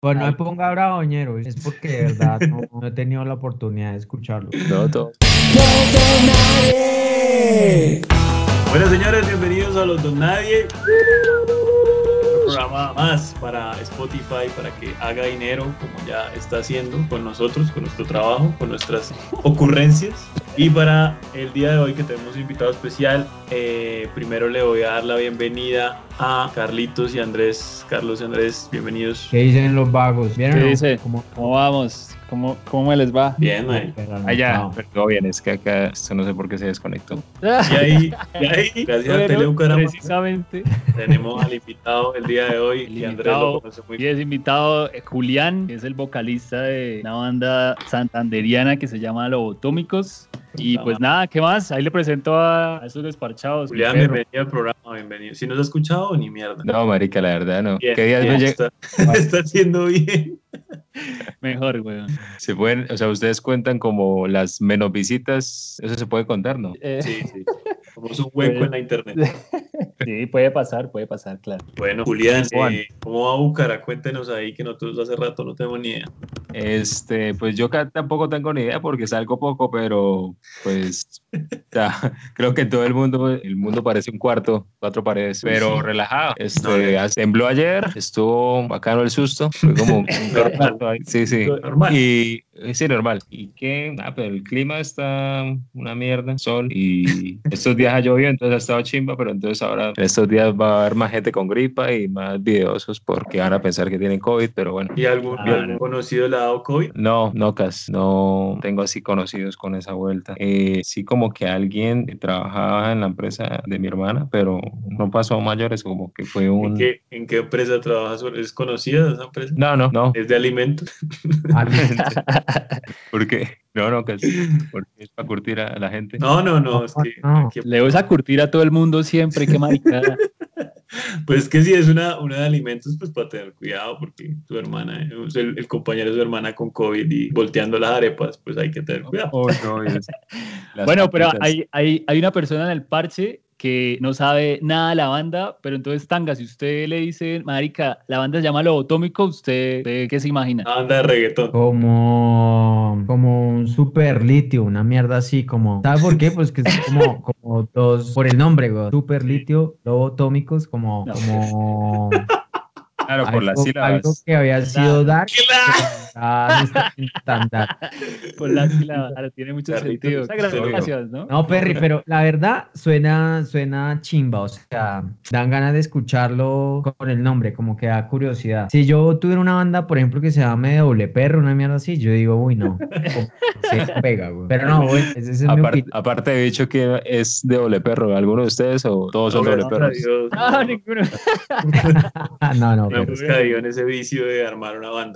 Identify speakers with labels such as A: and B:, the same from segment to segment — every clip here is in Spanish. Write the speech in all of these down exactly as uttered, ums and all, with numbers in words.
A: Pues no me ponga bravo, ñero, es porque de verdad no, no he tenido la oportunidad de escucharlo.
B: No, todo.
C: Don Nadie.
D: Bueno, señores, bienvenidos a Los Don Nadie. Un programa más para Spotify, para que haga dinero, como ya está haciendo con nosotros, con nuestro trabajo, con nuestras ocurrencias. Y para el día de hoy que tenemos un invitado especial, eh, primero le voy a dar la bienvenida a Carlitos y Andrés. Carlos y Andrés, bienvenidos.
A: ¿Qué dicen los vagos? ¿Vieron?
B: ¿Qué
A: no?
B: dice?
A: ¿Cómo?
B: ¿Cómo vamos? ¿Cómo, cómo me les va?
D: Bien, man.
B: Allá,
A: No.
B: pero todo bien, es que acá esto no sé por qué se desconectó.
D: Y ahí, y ahí, gracias a Tele Bucaramanga,
B: precisamente.
D: tenemos al invitado el día de hoy,
B: El
D: y Andrés lo
B: invitado,
D: conoce muy
B: y
D: bien.
B: es invitado eh, Julián, que es el vocalista de una banda santanderiana que se llama Lobotómicos. Y pues nada, ¿qué más? Ahí le presento a, a esos desparchados.
D: Julián,
B: mi perro.
D: bienvenido al programa, bienvenido. Si nos ha escuchado, ni mierda.
B: No, marica, la verdad no.
D: Bien,
B: ¿Qué días
D: bien,
B: me llega?
D: está, está haciendo bien.
B: Mejor, weón. Se pueden, o sea, ustedes cuentan como las menos visitas, eso se puede contar, ¿no?
D: Sí, sí. Somos un hueco en la internet.
B: Sí, puede pasar, puede pasar, claro.
D: Bueno, Julián,
B: Juan.
D: eh, ¿cómo va Bucara? Cuéntenos ahí, que nosotros hace rato no tenemos ni idea.
B: Este, pues yo ca- tampoco tengo ni idea porque salgo poco, pero pues ya, creo que todo el mundo, el mundo parece un cuarto, cuatro paredes, pero relajado. Este,
D: No,
B: tembló ayer, estuvo bacano el susto, fue como un rato ahí. Sí, sí.
D: Normal.
B: Y sí, normal. Y que, ah, pero el clima está una mierda, sol, y estos días ha llovido, entonces ha estado chimba, pero entonces ahora en estos días va a haber más gente con gripa y más videosos porque van a pensar que tienen COVID, pero bueno.
D: ¿Y algún, y
B: Ah,
D: algún conocido le ha dado COVID?
B: No, no, Cas, no tengo así conocidos con esa vuelta. Eh, sí, como que alguien que trabajaba en la empresa de mi hermana, pero no pasó a mayores, como que fue
D: ¿En
B: un...
D: qué, en qué empresa trabajas? ¿Es conocida esa empresa?
B: No, no, no.
D: ¿Es de alimentos?
A: Ah,
B: ¿Por qué? No, no, Cas, porque es para curtir a la gente.
D: No, no, no, es que...
A: No.
D: aquí-
B: Le vas a curtir a todo el mundo siempre, qué maricada.
D: Pues que si es una, una de alimentos, pues para tener cuidado, porque tu hermana, eh, el, el compañero de su hermana con COVID y volteando las arepas, pues hay que tener cuidado.
B: Oh, no, es- Bueno, pero hay, hay, hay una persona en el parche que no sabe nada de la banda, pero entonces, Tanga, si usted le dice, marica, la banda se llama Lobotómico, ¿usted, usted qué se imagina?
D: Una banda de reggaetón.
A: Como, como un super litio, una mierda así, como, ¿sabes por qué? Pues que es como, como dos, por el nombre, güey, super litio, lobotómicos, como,
B: No.
A: como
B: Claro, por las
A: algo,
B: sílabas.
A: algo que había sido dark,
D: ¡Claro!
A: ah, no está estándar.
B: Por las sílabas, claro, tiene mucho
D: Carlitos,
B: sentido.
D: usted
B: Muchas
D: lo vio.
B: gracias, ¿no?
A: No, Perry, pero la verdad suena, suena chimba, o sea, dan ganas de escucharlo con el nombre, como que da curiosidad. Si yo tuviera una banda, por ejemplo, que se llame Doble Perro, una mierda así, yo digo, uy, no, como que se pega, güey. Pero no, güey, ese es mi
B: Apar-
A: opinión.
B: aparte he dicho que es de doble perro, ¿alguno de ustedes o todos son doble
D: Gracias a
B: perros?
D: Dios,
B: Ah,
D: no,
B: ninguno.
A: Ah, no, no,
D: no
A: pero
D: hemos caído en ese vicio de armar una banda.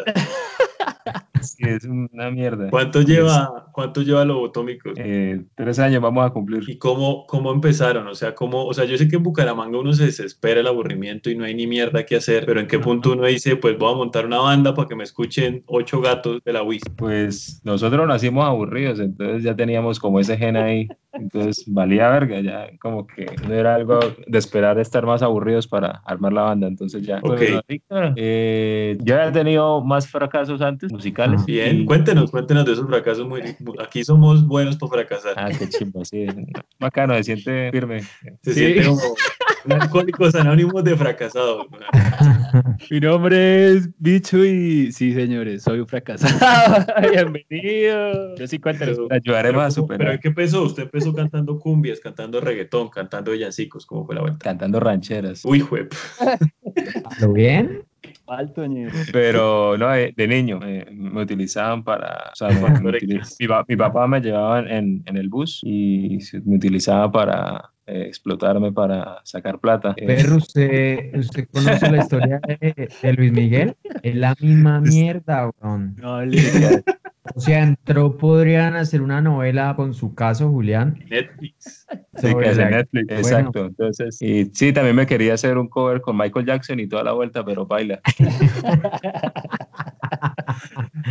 B: Sí, es una mierda.
D: ¿Cuánto lleva, cuánto lleva Lobotómicos?
B: Eh, tres años vamos a cumplir.
D: ¿Y cómo, cómo empezaron? O sea, cómo, o sea, yo sé que en Bucaramanga uno se desespera el aburrimiento y no hay ni mierda que hacer, pero ¿en qué punto uno dice, pues voy a montar una banda para que me escuchen ocho gatos de la Wii?
B: Pues nosotros nacimos aburridos, entonces ya teníamos como ese gen ahí, entonces valía verga, ya como que no era algo de esperar estar más aburridos para armar la banda, entonces ya.
D: Ok.
B: Pues, ahorita, eh, yo había tenido más fracasos antes, musicales.
A: Ah.
D: Bien,
B: y-
D: cuéntenos, cuéntenos de esos fracasos. Muy, muy- aquí somos buenos para fracasar.
B: Ah, qué chimba, sí. Bacano, se siente firme.
D: Se
B: Sí.
D: siente como un alcohólicos anónimos de fracasados.
B: Mi nombre es Bicho y sí, señores, soy un fracasado. Bienvenido. Yo sí cuéntanos.
D: Pero,
B: Ayudaremos a
D: pero, ¿cómo- pero
B: superar.
D: ¿en qué empezó? Usted empezó cantando cumbias, cantando reggaetón, cantando villancicos. ¿Cómo fue la vuelta?
B: Cantando rancheras.
D: Uy, juep.
A: ¿lo bien?
B: Alto, pero no, de, de niño eh, me utilizaban para, o sea, me- me utiliz- mi, pa- mi papá me llevaba en, en el bus y se- me utilizaba para eh, explotarme para sacar plata. Eh,
A: Perro, ¿usted, usted conoce la historia de, de Luis Miguel? Es la misma mierda, weón.
B: no, le-
A: O sea, entró, podrían hacer una novela con su caso, Julián.
D: Netflix.
B: sí,
A: sobre
B: que hace
A: la-
B: Netflix,
A: bueno.
B: exacto. Entonces, y sí, también me quería hacer un cover con Michael Jackson y toda la vuelta, pero baila.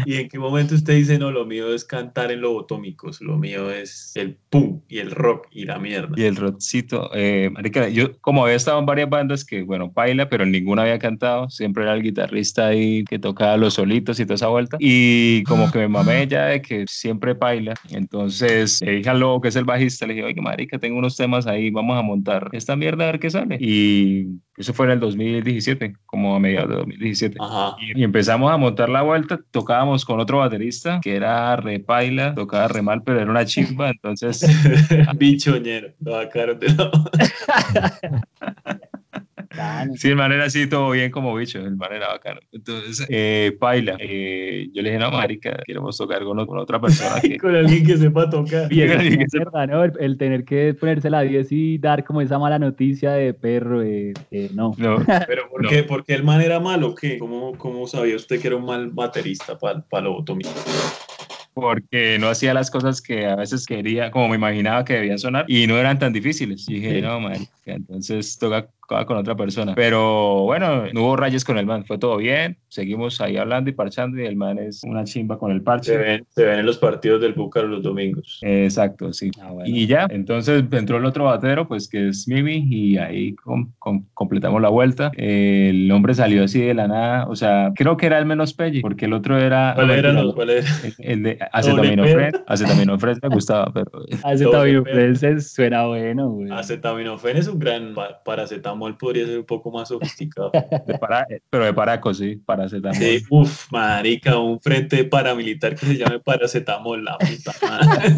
D: ¿Y en qué momento usted dice, no, lo mío es cantar en lobotómicos, lo mío es el pum y el rock y la mierda?
B: Y el rockcito, eh, marica, yo como había estado en varias bandas que, bueno, paila, pero en ninguna había cantado, siempre era el guitarrista ahí que tocaba los solitos y toda esa vuelta, y como que me mamé ya de que siempre paila, entonces le dije al Lobo, que es el bajista, le dije, oye, marica, tengo unos temas ahí, vamos a montar esta mierda a ver qué sale, y eso fue en el dos mil diecisiete, como a mediados de dos mil diecisiete.
D: Ajá.
B: Y, y empezamos a montar la vuelta, tocábamos con otro baterista que era re paila, tocaba re mal, pero era una chimba, entonces...
D: Bichoñero, lo sacaron de la...
B: Sí, el man era así, todo bien como bicho, el man era bacano. Entonces, eh, paila, eh, yo le dije, no, marica, queremos tocar con, con otra persona. Que...
D: con alguien que sepa tocar.
E: Y es una mierda, ¿no? El, el tener que ponerse la diez y dar como esa mala noticia de perro, eh, eh, no.
B: No.
D: ¿Pero por
B: no.
D: qué? ¿Por qué el man era malo o qué? ¿Cómo, cómo sabía usted que era un mal baterista para pa lobotomía?
B: Porque no hacía las cosas que a veces quería, como me imaginaba que debían sonar, y no eran tan difíciles. Y dije, sí. no, marica, entonces toca con otra persona. Pero bueno, no hubo rayos con el man, fue todo bien, seguimos ahí hablando y parchando, y el man es una chimba con el parche.
D: Se ven, se ven en los partidos del Búcaro los domingos.
B: Exacto, sí. Ah, bueno. Y ya, entonces entró el otro batero, pues que es Mimi, y ahí com com completamos la vuelta. Eh, el hombre salió así de la nada, o sea, creo que era el menos pelle, porque el otro era...
D: ¿Cuál era? No, ¿cuál era?
B: El, el de acetaminofén. Acetaminofén me gustaba, pero...
E: Acetaminofén suena bueno, güey.
D: Acetaminofén es un gran paracetamol. Podría ser un poco más sofisticado.
B: De para, pero de paraco, sí, paracetamol.
D: Sí, uf, marica, un frente paramilitar que se llame paracetamol, la puta madre.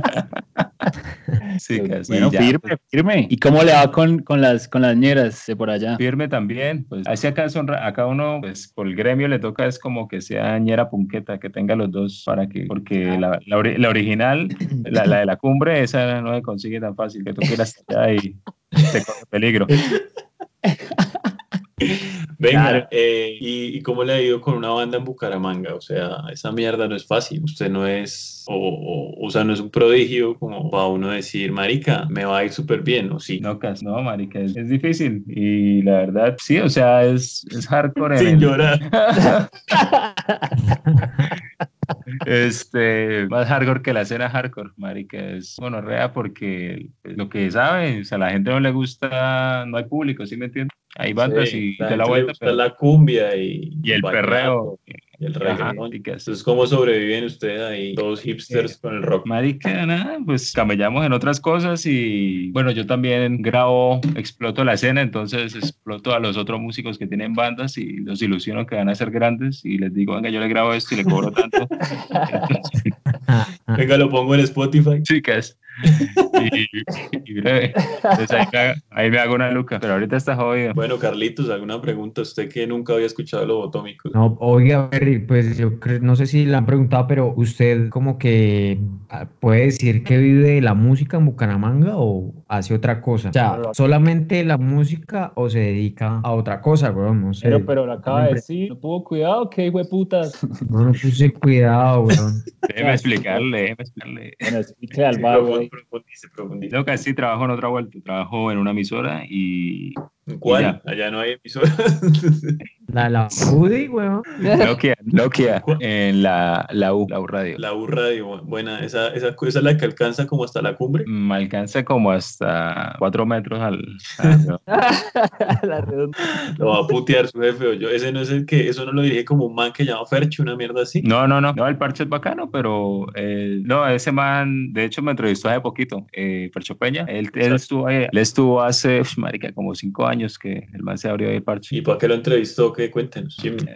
B: Sí, casi.
E: Bueno,
B: ya,
E: firme,
B: pues.
E: firme. ¿Y cómo le va con, con, las, con las ñeras de por allá?
B: Firme también, pues así acá son, acá uno, pues por el gremio le toca es como que sea ñera punqueta, que tenga los dos para que, porque ah. la, la, la original, la, la de la cumbre, esa no se consigue tan fácil, que toque hasta allá y te corre peligro.
D: Venga, claro. eh, ¿y, ¿y cómo le ha ido con una banda en Bucaramanga? O sea, esa mierda no es fácil, usted no es, o, o, o sea, no es un prodigio como para uno decir, marica, me va a ir súper bien, ¿o sí?
B: No, no, marica, es, es difícil, y la verdad, sí, o sea, es, es hardcore.
D: Sin
B: en el...
D: llorar.
B: Este, más hardcore que la escena hardcore, marica, es gonorrea porque lo que sabe, o sea, a la gente no le gusta, no hay público, ¿sí me entiendes? Hay bandas sí, y
D: la
B: de la vuelta,
D: pero... la cumbia y,
B: y el perreo.
D: Y el reggaetón. Entonces, ¿cómo sobreviven ustedes ahí, todos hipsters eh, con el rock?
B: Marica, nada, pues camellamos en otras cosas y, bueno, yo también grabo, exploto la escena, entonces exploto a los otros músicos que tienen bandas y los ilusiono que van a ser grandes y les digo, venga, yo le grabo esto y le cobro tanto. Entonces,
D: venga, lo pongo en Spotify.
B: Chicas. Y, y breve. Entonces ahí me, hago, ahí me hago una luca, pero ahorita está jodido.
D: Bueno, Carlitos, ¿alguna pregunta? Usted que nunca había escuchado lobotómicos.
A: No, oiga, pues yo creo, no sé si le han preguntado, pero usted como que puede decir que vive de la música en Bucaramanga o hace otra cosa. O sea, solamente la música o se dedica a otra cosa, bro. No sé.
E: Pero, pero lo acaba de decir, no tuvo cuidado, que hijo de putas.
A: No, no puse cuidado, bro.
B: Déjeme explicarle, déjeme explicarle.
E: Bueno, explique al vago.
D: Profundice, profundice.
B: Lo que sí, trabajo en otra vuelta, trabajo en una emisora y...
D: ¿Cuál? Y allá no hay emisora.
A: La, la U D I, weón.
B: Nokia, Nokia, en la, la U, la U Radio.
D: La U Radio, buena, esa, esa, esa es la que alcanza como hasta la cumbre.
B: Me alcanza como hasta cuatro metros al... al
E: la redonda.
D: Lo va a putear su jefe o yo. Ese no es el que, eso no lo dirige como un man que llama Fercho, una mierda así.
B: No, no, no, no, el parche es bacano, pero eh, no, ese man, de hecho me entrevistó hace poquito, eh, Fercho Peña, él, él estuvo ahí, él estuvo hace, uf, marica, como cinco años que el man se abrió ahí el parche.
D: ¿Y para qué lo entrevistó? ¿Qué? Cuéntenos.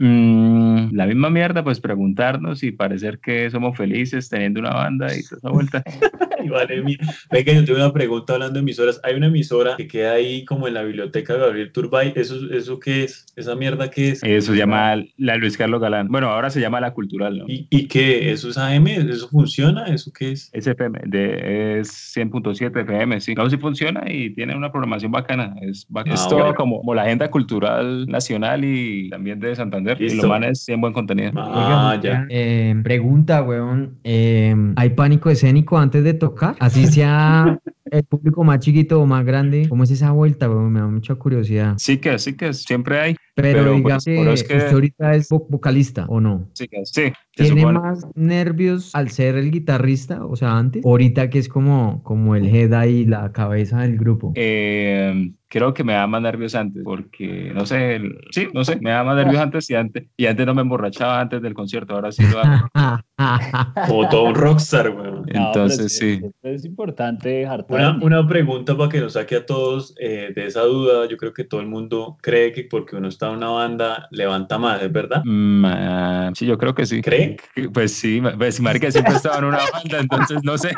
B: Mm, la misma mierda, pues preguntarnos y parecer que somos felices teniendo una banda y toda esa vuelta.
D: Y vale, mira. Venga, yo tengo una pregunta hablando de emisoras. Hay una emisora que queda ahí como en la biblioteca de Gabriel Turbay. ¿Eso, eso qué es? ¿Esa mierda qué es?
B: Eso se llama la Luis Carlos Galán. Bueno, ahora se llama La Cultural, ¿no?
D: ¿Y, y qué? ¿Eso es A M? ¿Eso funciona? ¿Eso qué es?
B: Es F M, de, es cien punto siete F M, sí. Claro, sí funciona y tiene una programación bacana. Es, bacana. Ah, es todo bueno. como, como la agenda cultural nacional y también de Santander. Listo. Y los manes tienen buen contenido.
D: Ah, ya.
A: Eh, pregunta, weón. Eh, ¿hay pánico escénico antes de tocar? Así sea el público más chiquito o más grande, ¿cómo es esa vuelta, weón? Me da mucha curiosidad.
B: Sí que, sí que siempre hay.
A: Pero,
B: Pero,
A: digamos
B: pues, pero
A: que
B: es que-
A: usted ahorita es vo- vocalista, ¿o no?
B: Sí, que- sí, se
A: ¿Tiene
B: supone.
A: más nervios al ser el guitarrista, o sea, antes? Ahorita que es como, como el head ahí, la cabeza del grupo.
B: Eh, creo que me da más nervios antes, porque no sé, el- sí, no sé, me da más nervios antes y antes, y antes no me emborrachaba antes del concierto, ahora sí lo hago.
D: Como todo un rockstar, weón.
B: Entonces, sí.
E: Es importante dejar
D: Una, una pregunta para que nos saque a todos eh, de esa duda. Yo creo que todo el mundo cree que porque uno está en una banda levanta más, ¿es verdad?
B: Mm, ah, sí, yo creo que sí.
D: ¿Cree?
B: Pues sí, pues marica siempre estaba en una banda, entonces no sé.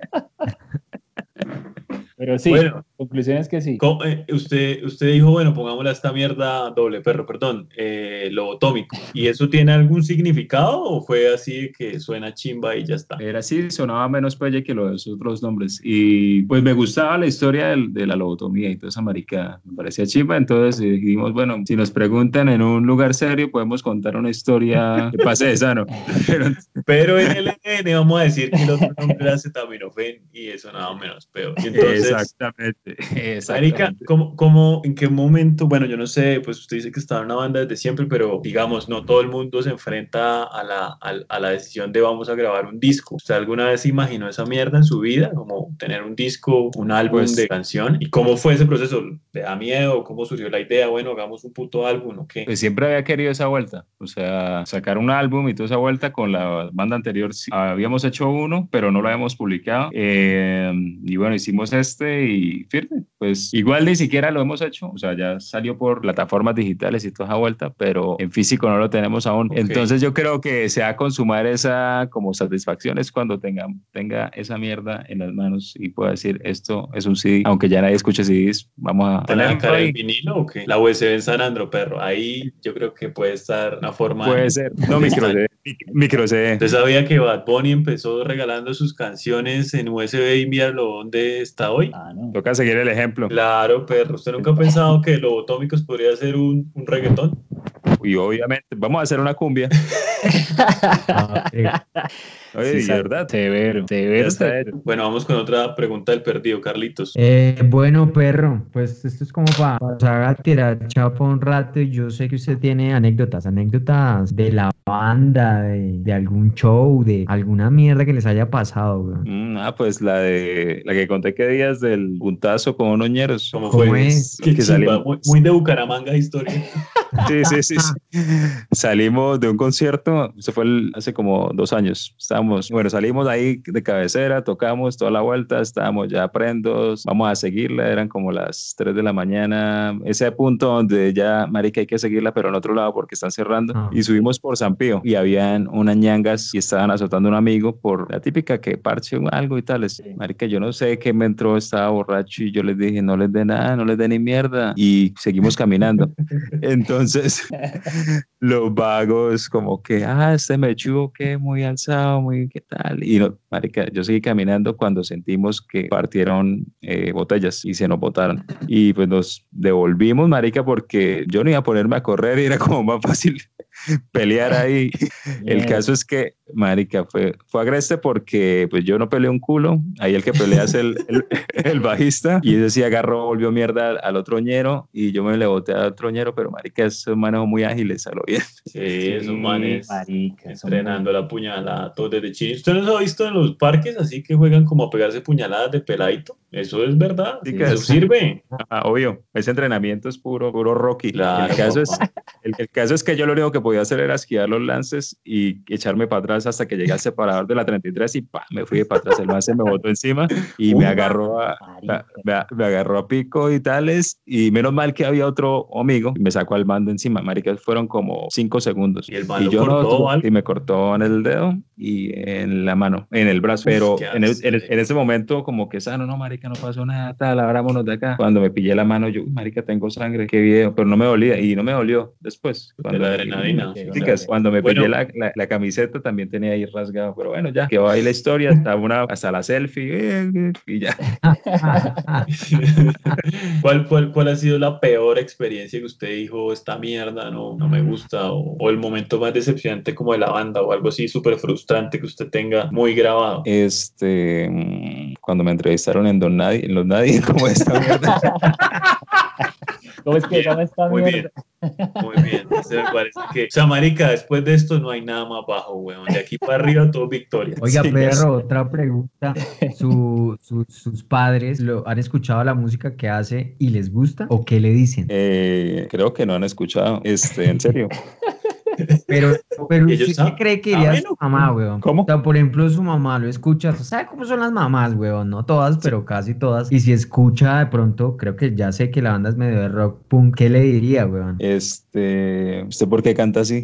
E: Pero sí,
D: Bueno.
E: conclusión es que sí.
D: ¿Cómo, eh, usted, usted dijo, bueno, pongámosle a esta mierda doble perro, perdón, eh, lobotómico. ¿Y eso tiene algún significado o fue así de que suena chimba y ya está?
B: Era así, sonaba menos pelle que los otros nombres. Y pues me gustaba la historia del- de la lobotomía y toda esa marica, me parecía chimba. Entonces eh, dijimos, bueno, si nos preguntan en un lugar serio, podemos contar una historia que pase de sano. Pero
D: Pero en el E N vamos a decir que el otro nombre era acetaminofén y eso nada menos peor. Y entonces,
B: exactamente,
D: Marica,
B: exactamente.
D: ¿cómo, cómo, en qué momento? Bueno, yo no sé, pues usted dice que estaba en una banda desde siempre, pero digamos, no todo el mundo se enfrenta a la, a, a la decisión de vamos a grabar un disco. ¿Usted alguna vez se imaginó esa mierda en su vida? Como tener un disco, un álbum
B: Pues-
D: de canción. ¿Y cómo fue ese proceso? ¿Le da miedo? ¿Cómo surgió la idea? Bueno, hagamos un puto álbum o qué.
B: Pues siempre había querido esa vuelta, o sea, sacar un álbum y toda esa vuelta con la banda anterior. Sí, habíamos hecho uno, pero no lo habíamos publicado. Eh, y bueno, hicimos este y firme. Pues igual ni siquiera lo hemos hecho, o sea, ya salió por plataformas digitales y toda esa vuelta, pero en físico no lo tenemos aún.
D: Ok.
B: Entonces yo creo que se va a consumar esa como satisfacción es cuando tenga, tenga esa mierda en las manos y pueda decir esto es un C D, aunque ya nadie escuche C Ds, vamos a
D: ¿Van a
B: tenerlo
D: sacar el
B: ahí.
D: vinilo o qué? La U S B en San Andro, perro. Ahí yo creo que puede estar una forma.
B: Puede
D: de-
B: ser, no micro C D, micro C D.
D: ¿Usted sabía que Bad Bunny empezó regalando sus canciones en U S B y enviarlo donde está hoy?
E: Ah, no.
B: Toca seguir el ejemplo.
D: Claro, perro. ¿Usted nunca ha pensado que Lobotómicos podría ser un, un reggaetón?
B: Y obviamente, vamos a hacer una cumbia.
A: Ah, eh,
B: Oye,
E: Sí,
B: de
E: sa-
B: verdad.
E: Severo, severo.
B: Ya está
E: severo.
B: hecho.
D: Bueno, vamos con otra pregunta del perdido, Carlitos.
A: Eh, bueno, perro, pues esto es como para pasar a tirar chapa un rato y yo sé que usted tiene anécdotas, anécdotas de la banda, de, de algún show, de alguna mierda que les haya pasado, weón.
B: Mm, ah, pues la de la que conté que días del puntazo con unos ñeros.
D: ¿Cómo
A: ¿Cómo
D: fue?
A: es?
D: Qué
B: Que
D: chimba,
B: salimos.
D: muy, muy de Bucaramanga historia.
B: Sí, sí, sí, sí. Salimos de un concierto, eso fue el- hace como dos años. Estábamos, bueno, salimos ahí de cabecera, tocamos toda la vuelta, estábamos ya prendos, vamos a seguirla, eran como las tres de la mañana, ese punto donde ya, marica, hay que seguirla, pero en otro lado porque están cerrando.
A: Ah.
B: Y subimos por San Pío y habían unas ñangas y estaban azotando a un amigo por la típica que parche algo y tales. Marica, yo no sé qué me entró, estaba borracho y yo les dije, no les dé nada, no les dé ni mierda. Y seguimos caminando. Entonces, los vagos como que, ah, este me equivoqué, muy alzado, muy qué tal. Y no, marica, yo seguí caminando cuando sentimos que partieron eh, botellas y se nos botaron. Y pues nos devolvimos, marica, porque yo no iba a ponerme a correr y era como más fácil pelear ahí. El
E: Mierda.
B: caso es que, marica, fue, fue agreste porque pues yo no peleé un culo, ahí el que pelea es el, el, el bajista, y ese sí agarró, volvió mierda al, al otro ñero, y yo me le boté al otro ñero, pero marica, esos manejos muy ágiles, a lo bien.
D: Sí, esos manes
E: marica, son
D: entrenando la puñalada todo desde chino. ¿Usted no los ha visto en los parques así que juegan como a pegarse puñaladas de peladito? Eso es verdad.
B: Sí,
D: Sí,
B: que
D: eso
B: es-
D: sirve.
B: Ah, obvio, ese entrenamiento es puro, puro Rocky.
D: Claro,
B: el, caso es,
D: papá.
B: el, el caso es que yo lo único que podía hacer era esquivar los lances y echarme para atrás hasta que llegué al separador de la treinta y tres y pa, me fui para atrás. El man se me botó encima y
D: Uy,
B: me agarró a, me, me- me agarró a pico y tales. Y menos mal que había otro amigo y me sacó al man de encima. Marica, fueron como cinco segundos.
D: ¿Y el man lo
B: yo
D: cortó o algo?
B: y me cortó en el dedo y en la mano, en el brazo. Pero
D: qué
B: en, el-
D: asco.
B: en el- en ese momento, como que sano, no, marica, no pasó nada, tal, abrámonos de acá. Cuando me pillé la mano, yo, "Uy, marica, tengo sangre, qué video", pero no me dolía y no me dolió después.
D: De
B: Cuando
D: la
B: me-
D: adrenalina.
B: Sí,
E: Sí,
B: que
E: claro.
B: es cuando me
D: Bueno.
B: pillé la, la, la camiseta también también tenía ahí rasgado, pero bueno, ya quedó ahí la historia, hasta, una, hasta la selfie eh, y ya.
D: ¿Cuál, cuál, ¿Cuál ha sido la peor experiencia que usted dijo, esta mierda no, no me gusta? O, o el momento más decepcionante como de la banda o algo así súper frustrante que usted tenga muy grabado.
B: Este, mm, cuando me entrevistaron en Don Nadie, en Los Nadie, como esta mierda.
E: ¿Cómo es que se llama esta
D: Muy
E: mierda?
D: bien, muy bien. Se me parece que, o sea, marica, después de esto no hay nada más bajo, weón. De aquí para arriba todo victoria.
A: Oiga,
B: Sí,
A: perro, otra pregunta. ¿Su, su- sus padres lo, han escuchado la música que hace y les gusta? ¿O qué le dicen?
B: Eh, creo que no han escuchado, este, en serio.
A: Pero, pero
D: Ellos
A: ¿usted qué
D: saben.
A: cree que
D: Ah,
A: diría
D: bueno.
A: su mamá, weón?
B: ¿Cómo?
A: O sea, por ejemplo, su mamá lo escucha. ¿Sabe cómo son las mamás, weón? No todas, pero casi todas. Y si escucha de pronto, creo que ya sé que la banda es medio de rock punk, ¿qué le diría, weón?
B: Este, ¿usted por qué canta así?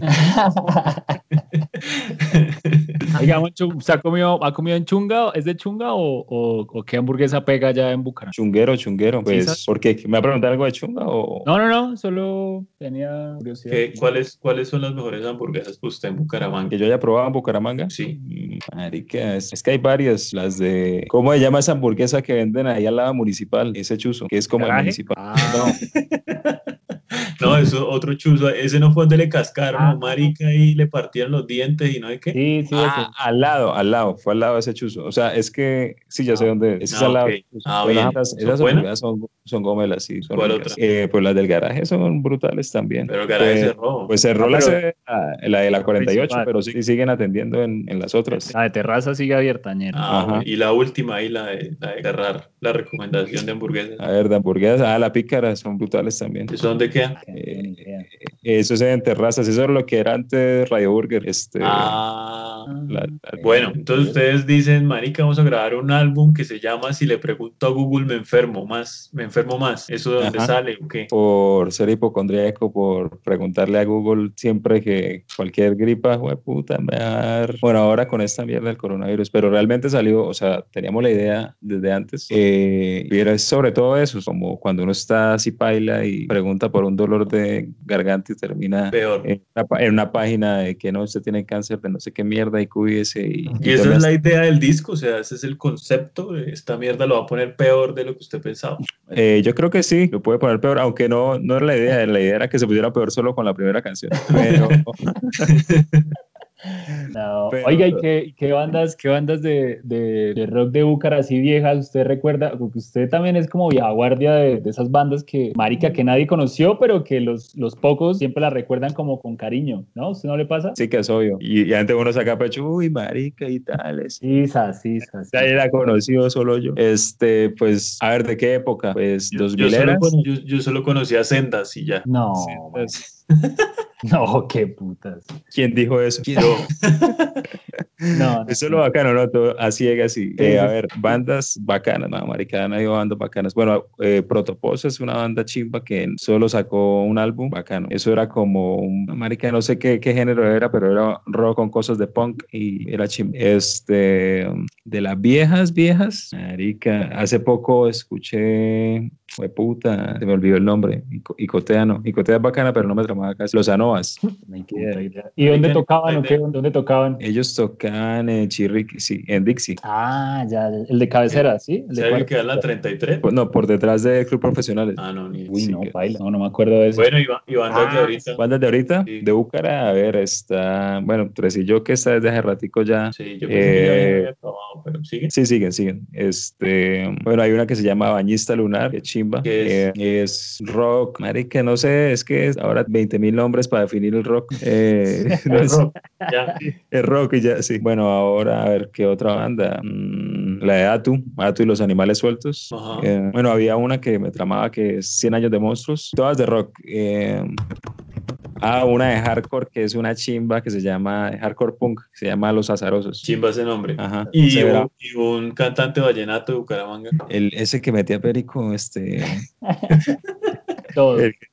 E: Oiga, Moncho, ¿usted ha comido, ha comido en Chunga? ¿Es de Chunga o, o, o qué hamburguesa pega allá en Bucaramanga?
B: Chunguero, chunguero. Pues,
E: ¿sabes?
B: ¿por qué? ¿Me va a preguntar algo de chunga o...?
E: No, no, no, solo tenía curiosidad.
D: ¿Qué- cuáles, ¿Cuáles son las mejores hamburguesas para usted en Bucaramanga?
B: Que yo haya probado en Bucaramanga.
D: Sí.
B: Mm, Marica, es, es que hay varias. Las de. ¿Cómo se llama esa hamburguesa que venden ahí al lado municipal? Ese chuzo, que es como el
E: ¿Garaje?
B: municipal.
E: Ah.
D: No, eso otro chuzo. Ese no fue donde le cascaron,
E: Ah.
D: ¿no, marica, y le partieron los dientes y no hay qué.
E: Sí, sí,
B: Ah,
E: ese.
B: al lado, al lado, fue al lado de ese chuzo. O sea, es que sí, ya sé
E: Ah.
B: dónde es. Ese es
D: Ah,
B: al lado.
D: ok.
B: de ese chuzo.
D: Ah,
B: Bueno,
D: bien.
B: esas,
D: ¿Son
B: esas
D: buenas?
B: hamburguesas son, son gomelas, sí. Son
D: ¿Cuál
B: ricas.
D: otra?
B: Eh, pues las del garaje son brutales también.
D: Pero el garaje
B: Pues-
D: cerró.
B: Pues cerró
E: Ah,
B: la,
E: pero-
B: sede, la, la de la cuarenta y ocho,
E: Principal.
B: pero sí, sí siguen atendiendo en, en las otras.
E: La de terraza sigue abierta, ñero.
D: Ah,
B: Ajá.
D: bueno. Y la última ahí, la de, la de cerrar la recomendación de hamburguesas.
B: A ver, de hamburguesas, ah, la pícara, son brutales también.
D: ¿Eso dónde queda?
E: Qué buena idea.
B: Eso es en terrazas, eso es lo que era antes Radio Burger. Este,
D: Ah,
B: la- la-
D: bueno, entonces ustedes dicen, marica, vamos a grabar un álbum que se llama Si le pregunto a Google me enfermo más, me enfermo más. ¿Eso de dónde
B: Ajá.
D: sale o qué?
B: Por ser hipocondríaco, por preguntarle a Google siempre que cualquier gripa, puta, me va a dar. Bueno, ahora con esta mierda del coronavirus, pero realmente salió, o sea, teníamos la idea desde antes. Eh, y era sobre todo eso, como cuando uno está así paila y pregunta por un dolor de garganta y termina
D: Peor.
B: en una, pa- en una página de que no, usted tiene cáncer de no sé qué mierda y cuídese. Y,
D: Y esa es la idea del disco, o sea, ese es el concepto. Esta mierda lo va a poner peor de lo que usted pensaba.
B: Eh, yo creo que sí, lo puede poner peor, aunque no, no era la idea, la idea era que se pusiera peor solo con la primera canción. Pero
E: No.
B: Pero-
E: Oiga, ¿y qué, y qué bandas, qué bandas de, de, de rock de Búcar así viejas usted recuerda? Porque usted también es como vieja guardia de, de esas bandas que, marica, que nadie conoció, pero que los, los pocos siempre la recuerdan como con cariño, ¿no? ¿Usted no le pasa?
B: sí que es obvio. Y, y antes uno saca pecho, uy, marica y tales.
E: Sí, sa, sí, sa, sí.
B: Ya era conocido solo yo. Este, pues, a ver, ¿de qué época? Pues,
D: Yo,
B: dos
D: yo,
B: mil
D: solo,
B: eras.
D: cono- yo, yo solo conocía Sendas y ya.
E: No,
B: Sí,
E: man.
B: pues,
E: No, qué putas.
B: ¿quién dijo eso?
D: Yo,
E: No, no,
B: Eso es lo bacano, ¿no? Todo a ciegas y,
E: Sí,
B: eh, a
E: sí.
B: ver, bandas bacanas, no, marica, no hay bandas bacanas. Bueno, eh, Protopos es una banda chimba que solo sacó un álbum bacano. Eso era como un, marica, no sé qué, qué género era, pero era rock con cosas de punk y era chimba. Este, de las viejas, viejas, marica, hace poco escuché, fue puta, se me olvidó el nombre, Ico- Icotea no, Icotea es bacana, pero no me tramaba casi. Los Anovas,
E: Ni puta idea. ¿Y dónde
D: Marica,
E: tocaban o
D: ni
E: qué?
D: idea.
E: ¿Dónde tocaban?
B: ellos tocan en Chirriqui, sí, en Dixie.
E: Ah, ya, el de cabecera, ¿sí? El de
D: ¿sabe que
E: cuarto.
D: queda en la treinta y tres?
B: Pues, no, por detrás de Club Profesionales.
D: Ah, no, ni
E: Uy,
B: sí,
E: no,
B: que-
E: baila. No, no me acuerdo de eso.
D: Bueno, y, ba- y bandas de
E: Ah,
D: ahorita.
B: Bandas de ahorita,
D: Sí.
B: de Búcara, a ver, está, bueno, Tresillo que está desde hace ratico ya.
D: Sí, yo pensé que ya
B: Eh,
D: había acabado, pero sigue.
B: Sí, siguen, siguen. Este, bueno, hay una que se llama Bañista Lunar, que chimba.
D: ¿Qué es?
B: Eh, es rock, marica, no sé, es que es ahora veinte mil nombres para definir el rock. Eh, no
D: El
B: es,
D: rock, ya.
B: es rock y ya, sí. Bueno, ahora a ver qué otra banda. Mm, la de Atu, Atu y los Animales Sueltos.
D: Ajá.
B: Eh, bueno, había una que me tramaba que es cien años de monstruos, todas de rock. Eh, ah, una de hardcore que es una chimba que se llama hardcore punk, que se llama Los Azarosos.
D: Chimba ese nombre.
B: Ajá.
D: Y
B: Se verá.
D: un, y un cantante vallenato de Bucaramanga.
B: El, ese que metía perico, este,
E: Todo.
B: el-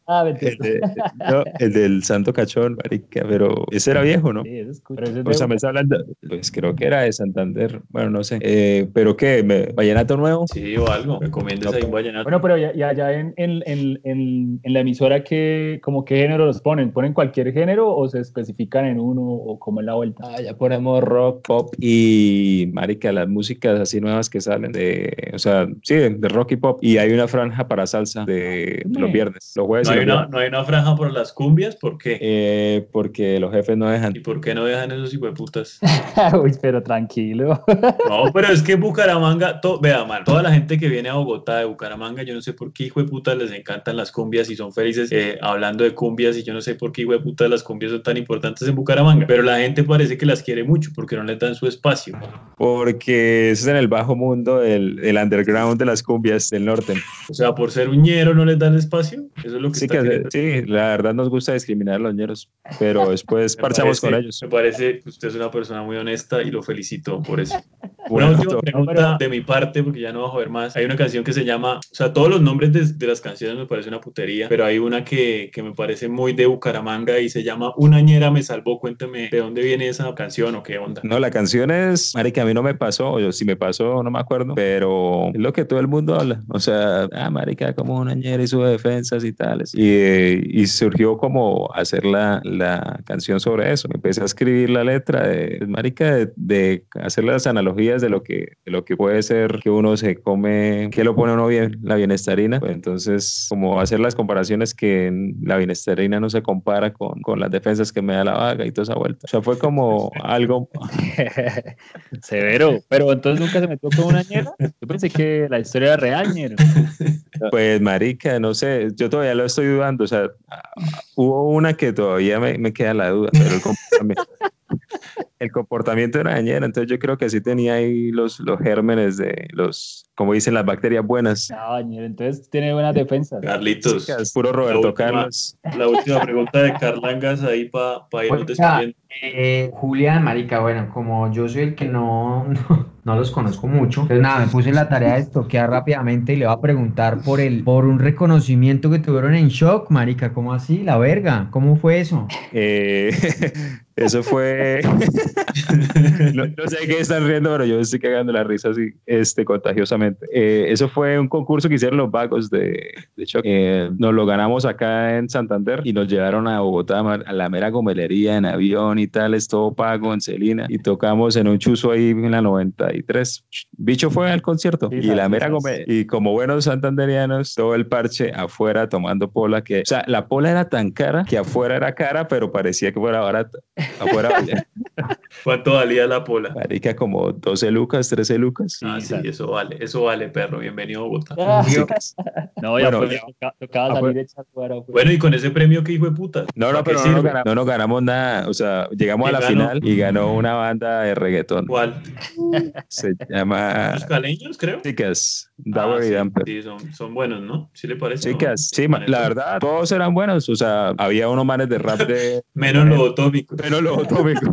E: Ah,
B: El, de- no, el del Santo Cachón, marica, pero ese era viejo, ¿no?
E: Sí, eso es cool. Pero ese es
B: O sea,
E: de-
B: me está hablando, pues creo que era de Santander, bueno, no sé. Eh, pero qué, ¿Me- ¿vallenato nuevo?
D: Sí, o algo. Recomiendes ahí un vallenato.
E: Bueno, pero ya, ya, ya en, en, en, en, en la emisora, ¿qué, como qué género los ponen? ¿Ponen cualquier género o se especifican en uno o cómo es la vuelta?
B: Ah, ya ponemos rock, pop y, marica, las músicas así nuevas que salen de, o sea, sí, de, de rock y pop. Y hay una franja para salsa de los viernes, los jueves
D: ¿No
B: y
D: hay,
B: los
D: una,
B: viernes.
D: ¿No hay una franja por las cumbias? ¿Por qué?
B: Eh, porque los jefes no dejan.
D: ¿Y por qué no dejan esos hijueputas?
E: Uy, pero tranquilo.
D: No, pero es que Bucaramanga, to- vea, man, toda la gente que viene a Bogotá de Bucaramanga, yo no sé por qué hijo de puta les encantan las cumbias y son felices eh, hablando de cumbias y yo no sé por qué hijo de puta las cumbias son tan importantes en Bucaramanga, pero la gente parece que las quiere mucho porque no les dan su espacio.
B: Porque eso es en el bajo mundo, el, el underground de las cumbias del norte.
D: O sea, por ser un ñero no les dan espacio. Eso es lo que
B: Sí,
D: está
B: que,
D: queriendo.
B: sí, la verdad nos gusta discriminar a los ñeros, pero después
D: Me
B: parchamos
D: parece-
B: con ellos.
D: Me parece que usted es una persona muy honesta y lo felicito por eso.
B: Bueno,
D: Una última
B: to-
D: pregunta
E: pero-
D: de mi parte, porque ya no va a joder más. Hay una canción que se llama, o sea, todos los nombres de, de las canciones me parece una putería, pero hay una que, que me parece muy de Bucaramanga y se llama Una ñera me salvó. Cuénteme de dónde viene esa canción o qué onda.
B: No, la canción es, marica, a mí no me pasó, o yo, si me pasó, no me acuerdo, pero es lo que todo el mundo habla. O sea, ah, marica, como una ñera y sus defensas y tales. Y, eh, y surgió como hacer la, la canción sobre eso. Empecé a escribir la letra de, marica, de, de hacer las analogías de lo que, de lo que puede ser que uno se come, que lo pone uno bien, la bienestarina. Pues entonces, como hacer las comparaciones que la bienestarina no se compara con, con las defensas que me da la vaga y toda esa vuelta. O sea, fue como algo...
E: Severo. Pero entonces nunca se metió con una ñera. Yo pensé que la historia era real, ñero.
B: Pues, marica, no sé, yo todavía lo estoy dudando, o sea, hubo una que todavía me, me queda la duda, pero el comportamiento, el comportamiento era dañero, entonces yo creo que sí tenía ahí los, los gérmenes de los, como dicen, las bacterias buenas.
E: No, ñero, entonces tiene buenas defensas.
D: Carlitos,
B: Chicas, puro
D: la
B: Roberto
D: última-
B: Carlos.
D: la última pregunta de Carlangas ahí para irnos
A: Oiga,
D: despidiendo.
A: Eh, Julián, marica, bueno, como yo soy el que no, no, no los conozco mucho, entonces nada, me puse la tarea de estoquear rápidamente y le voy a preguntar por el, por un reconocimiento que tuvieron en Shock, marica, ¿cómo así? La verga, ¿cómo fue eso?
B: Eh, eso fue, no, no sé qué están riendo, pero yo me estoy cagando la risa así, este, contagiosamente. Eh, eso fue un concurso que hicieron los vagos de, de Shock. Eh, nos lo ganamos acá en Santander y nos llevaron a Bogotá, a la mera gomelería en avión y tal, es todo pago en Celina y tocamos en un chuzo ahí en la noventa y tres. Bicho fue al concierto
E: Sí,
B: y la
E: sí,
B: mera
E: sí.
B: gome- y como buenos santanderianos, todo el parche afuera tomando pola, que, o sea, la pola era tan cara que afuera era cara, pero parecía que fuera barata. Afuera valía,
D: ¿Cuánto valía la pola?
B: marica, como doce lucas, trece lucas.
D: Ah,
E: Sí,
D: sí,
E: claro.
D: eso vale, eso vale, perro. Bienvenido a Bogotá.
E: Ah,
B: Chicas.
E: no, ya
B: Bueno,
E: fue,
B: ya-
E: toca- tocaba
B: ah,
E: salir
B: fue-
E: a echar fuera. pues.
D: Bueno, y con ese premio, ¿qué hijo de puta?
B: No, no,
D: ¿Para qué
B: pero no nos,
D: sirve?
B: gana- no nos ganamos nada. O sea, llegamos a la
D: ¿Quién ganó?
B: final y ganó una banda de reggaetón.
D: ¿Cuál?
B: Se llama
D: Los caleños, creo.
B: Chicas,
D: Ah,
B: Dower y
D: sí,
B: Damper.
D: sí, son, son buenos, ¿no? ¿Sí le parece?
B: Chicas,
D: ¿no?
B: sí, ma-
D: Manito.
B: la verdad, todos eran buenos. O sea, había unos manes de rap de.
D: Menos lobotómicos.
B: Pero los atómicos.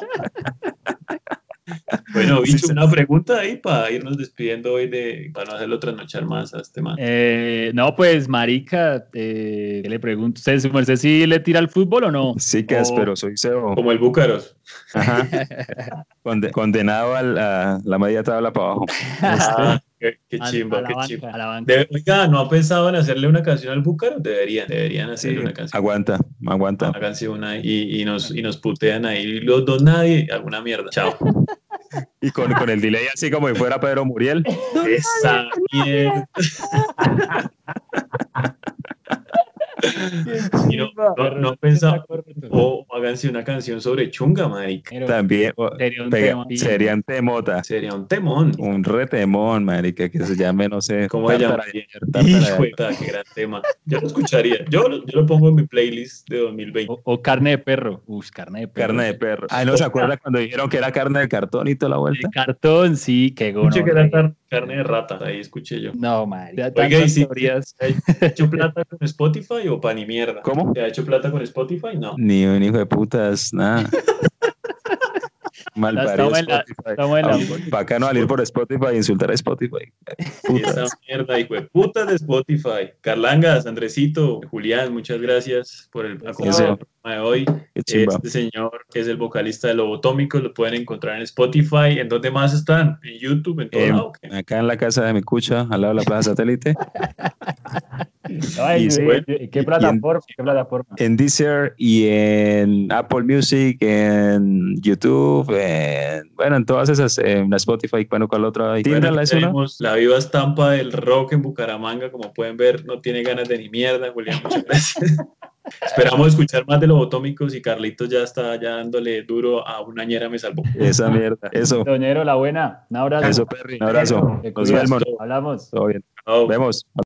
D: Bueno,
B: Sí,
D: bicho,
B: sí.
D: una pregunta ahí para irnos despidiendo hoy de, para no hacerlo trasnochar más a este man.
E: Eh, no, pues, marica, eh, ¿qué le pregunto? ¿Usted, su merced, sí le tira al fútbol o no?
B: Chicas,
E: O-
B: pero soy cebo.
D: Como el Búcaros.
B: Ajá. Conde- condenado a la, la media tabla para abajo.
D: Ah, qué, qué
E: A-
D: chimba,
E: a la
D: qué
E: banca,
D: chimba.
E: a la banca.
D: De- oiga, ¿no ha pensado en hacerle una canción al Búcaros? Deberían, deberían hacerle
B: Sí,
D: una canción.
B: aguanta, aguanta.
D: Una canción ahí y, y, nos, y nos putean ahí los dos nadie, alguna mierda. Chao.
B: Y con, con el delay así como si fuera Pedro Muriel.
D: Esa mierda. Y no, no, no he pensado, o háganse una canción sobre chunga, marica.
E: Pero
B: También o-
E: sería un
B: pega-
E: tema.
B: sería un temota.
D: Sería un temón.
B: Un retemón, marica, que se llame, no sé.
D: ¿Cómo se llama?
B: Tártara de ayer, tártara de
D: Hijo
B: ayer.
D: de puta, qué gran tema. Yo lo escucharía. Yo, lo- yo lo pongo en mi playlist de dos mil veinte.
E: O, o carne de perro. Uy, carne de perro.
B: Carne de perro. Ay, ¿no se acuerda cuando dijeron que era carne de cartón y toda la vuelta?
E: De cartón, sí, qué gono.
D: Escuché que era car- carne de rata, ahí escuché yo.
E: No, madre.
D: Oiga,
E: Tantas
D: y sí,
E: teorías.
D: ¿se ha hecho plata con Spotify o pa' ni mierda?
B: ¿Cómo?
D: ¿Se ha hecho plata con Spotify? No.
B: Ni un hijo de putas, nada. Mal
E: Estamos en la- estamos en la-
B: Bacano salir por Spotify e insultar a Spotify.
D: Y esa mierda, hijo de putas de Spotify. Carlangas, Andresito, Julián, muchas gracias por el acompañamiento del programa de hoy. Este señor es el vocalista de Lobotómicos, lo pueden encontrar en Spotify. ¿En dónde más están? ¿En YouTube? ¿En todo
B: eh,
D: lado?
B: Acá en la casa de mi cucha, al lado de la Plaza Satélite.
E: Ay,
B: Y
E: sí,
B: bueno,
E: ¿qué plataforma? ¿Qué plataforma?
B: En Deezer y en Apple Music, en YouTube, en, bueno, en todas esas, en Spotify, bueno, ¿cuál otra?
D: Bueno,
B: Tidal es una.
D: tenemos la viva estampa del rock en Bucaramanga, como pueden ver, no tiene ganas de ni mierda, Julián, muchas gracias. Esperamos escuchar más de Lobotómicos y Carlitos ya está ya dándole duro a una ñera me salvó.
B: Esa mierda, eso.
E: Doñero, la buena. Un abrazo.
B: Eso, Perry, un abrazo.
E: Te
B: Nos
E: cuidas.
B: vemos.
E: Hablamos.
B: Todo bien.
D: Chao.
B: Vemos.